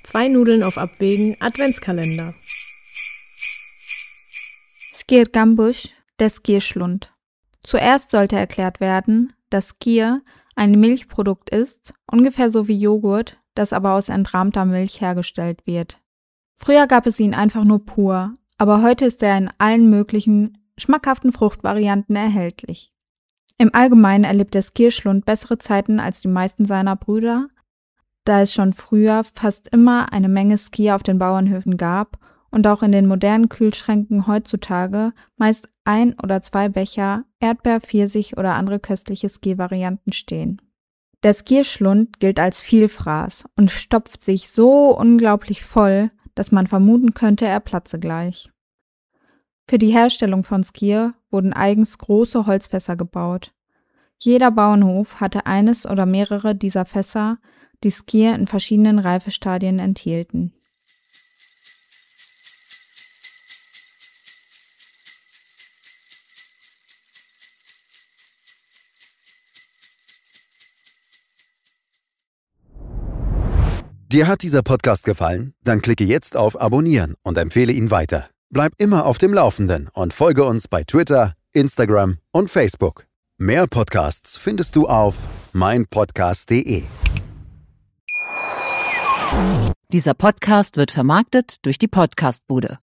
2 Nudeln auf Abwägen Adventskalender. Skyr Gambush, der Skierschlund. Zuerst sollte erklärt werden, dass Skyr ein Milchprodukt ist, ungefähr so wie Joghurt, das aber aus entrahmter Milch hergestellt wird. Früher gab es ihn einfach nur pur, aber heute ist er in allen möglichen schmackhaften Fruchtvarianten erhältlich. Im Allgemeinen erlebt der Skierschlund bessere Zeiten als die meisten seiner Brüder, da es schon früher fast immer eine Menge Skyr auf den Bauernhöfen gab und auch in den modernen Kühlschränken heutzutage meist 1 oder 2 Becher Erdbeer, Pfirsich oder andere köstliche Skyr-Varianten stehen. Der Skierschlund gilt als Vielfraß und stopft sich so unglaublich voll, dass man vermuten könnte, er platze gleich. Für die Herstellung von Skyr wurden eigens große Holzfässer gebaut. Jeder Bauernhof hatte eines oder mehrere dieser Fässer, die Skyr in verschiedenen Reifestadien enthielten. Dir hat dieser Podcast gefallen? Dann klicke jetzt auf Abonnieren und empfehle ihn weiter. Bleib immer auf dem Laufenden und folge uns bei Twitter, Instagram und Facebook. Mehr Podcasts findest du auf meinpodcast.de. Dieser Podcast wird vermarktet durch die Podcastbude.